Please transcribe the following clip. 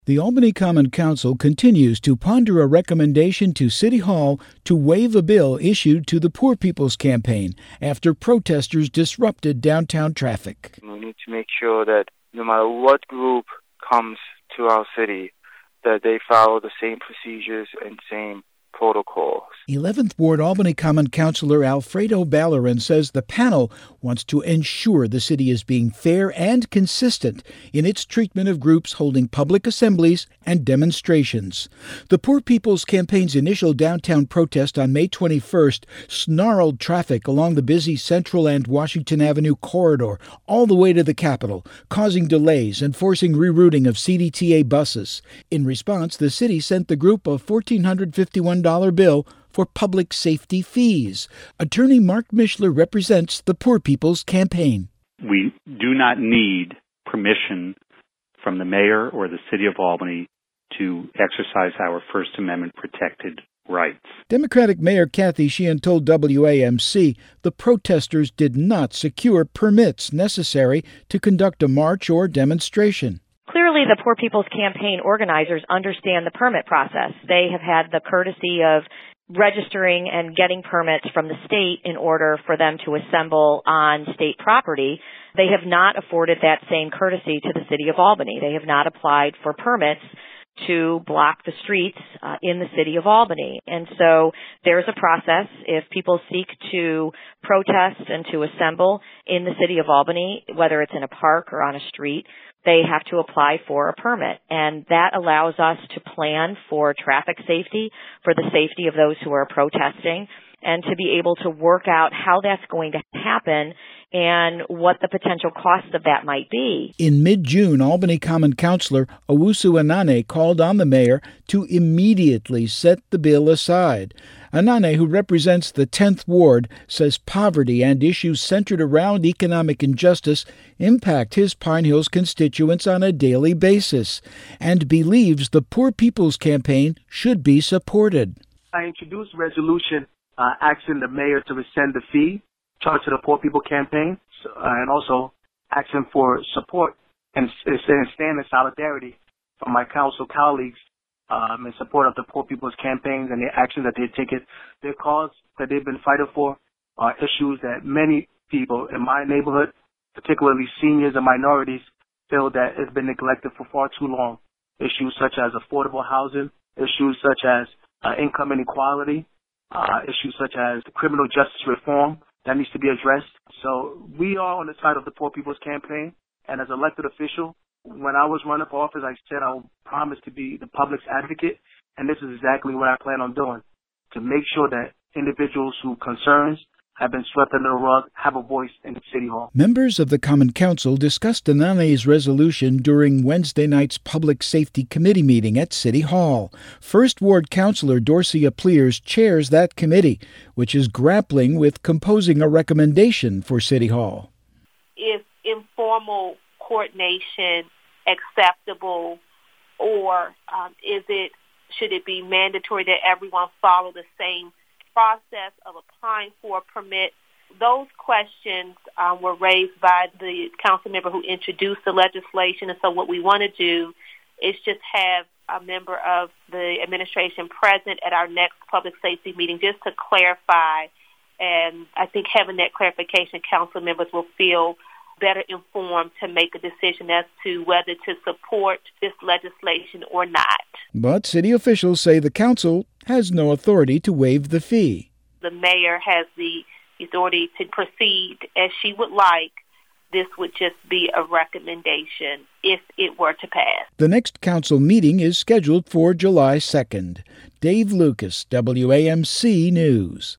The Albany Common Council continues to ponder a recommendation to City Hall to waive a bill issued to the Poor People's Campaign after protesters disrupted downtown traffic. We need to make sure that no matter what group comes to our city, that they follow the same procedures and same protocols. 11th Ward Albany Common Councilor Alfredo Ballerin says the panel wants to ensure the city is being fair and consistent in its treatment of groups holding public assemblies and demonstrations. The Poor People's Campaign's initial downtown protest on May 21st snarled traffic along the busy Central and Washington Avenue corridor all the way to the Capitol, causing delays and forcing rerouting of CDTA buses. In response, the city sent the group a $1,451 bill for public safety fees. Attorney Mark Mishler represents the Poor People's Campaign. We do not need permission from the mayor or the city of Albany to exercise our First Amendment protected rights. Democratic Mayor Kathy Sheehan told WAMC the protesters did not secure permits necessary to conduct a march or demonstration. Clearly, the Poor People's Campaign organizers understand the permit process. They have had the courtesy of registering and getting permits from the state in order for them to assemble on state property. They have not afforded that same courtesy to the city of Albany. They have not applied for permits to block the streets in the city of Albany. And so there's a process. If people seek to protest and to assemble in the city of Albany, whether it's in a park or on a street, they have to apply for a permit. And that allows us to plan for traffic safety, for the safety of those who are protesting, and to be able to work out how that's going to happen and what the potential costs of that might be. In mid-June, Albany Common Councilor Owusu Anane called on the mayor to immediately set the bill aside. Anane, who represents the 10th Ward, says poverty and issues centered around economic injustice impact his Pine Hills constituents on a daily basis and believes the Poor People's Campaign should be supported. I introduced a resolution asking the mayor to rescind the fee charged to the Poor People Campaign, and also asking for support and stand in solidarity from my council colleagues in support of the Poor People's Campaigns and the actions that they've taken. Their cause that they've been fighting for are issues that many people in my neighborhood, particularly seniors and minorities, feel that it's been neglected for far too long. Issues such as affordable housing, issues such as income inequality, issues such as criminal justice reform that needs to be addressed. So we are on the side of the Poor People's Campaign, and as elected official, when I was running for office, I said I would promise to be the public's advocate, and this is exactly what I plan on doing, to make sure that individuals whose concerns have been swept under the rug have a voice in City Hall. Members of the Common Council discussed Anane's resolution during Wednesday night's Public Safety Committee meeting at City Hall. First Ward Councilor Dorcia Pleers chairs that committee, which is grappling with composing a recommendation for City Hall. Is informal coordination acceptable, or should it be mandatory that everyone follow the same process of applying for a permit? Those questions were raised by the council member who introduced the legislation, and so what we want to do is just have a member of the administration present at our next public safety meeting just to clarify, and I think having that clarification, council members will feel better informed to make a decision as to whether to support this legislation or not. But city officials say the council has no authority to waive the fee. The mayor has the authority to proceed as she would like. This would just be a recommendation if it were to pass. The next council meeting is scheduled for July 2nd. Dave Lucas, WAMC News.